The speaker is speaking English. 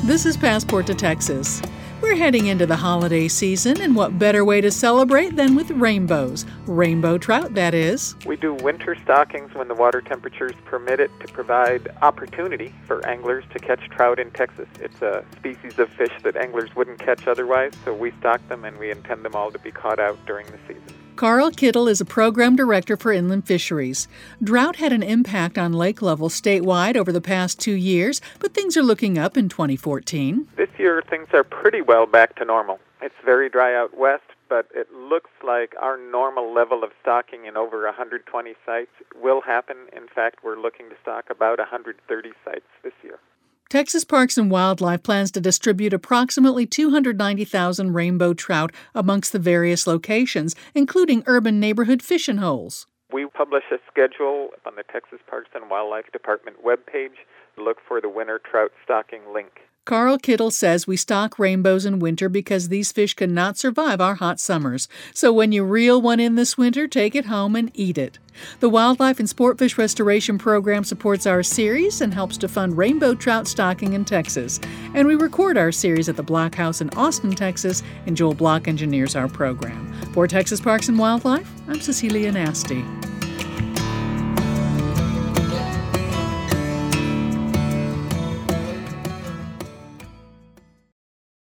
This is Passport to Texas. We're heading into the holiday season, and what better way to celebrate than with rainbows? Rainbow trout, that is. We do winter stockings when the water temperatures permit it to provide opportunity for anglers to catch trout in Texas. It's a species of fish that anglers wouldn't catch otherwise, so we stock them and we intend them all to be caught out during the season. Carl Kittle is a program director for inland fisheries. Drought had an impact on lake levels statewide over the past 2 years, but things are looking up in 2014. This year, things are pretty well back to normal. It's very dry out west, but it looks like our normal level of stocking in over 120 sites will happen. In fact, we're looking to stock about 130 sites this year. Texas Parks and Wildlife plans to distribute approximately 290,000 rainbow trout amongst the various locations, including urban neighborhood fishing holes. We publish a schedule on the Texas Parks and Wildlife Department webpage. Look for the winter trout stocking link. Carl Kittle says we stock rainbows in winter because these fish cannot survive our hot summers. So when you reel one in this winter, take it home and eat it. The Wildlife and Sportfish Restoration Program supports our series and helps to fund rainbow trout stocking in Texas. And we record our series at the Block House in Austin, Texas, and Joel Block engineers our program. For Texas Parks and Wildlife, I'm Cecilia Nasty.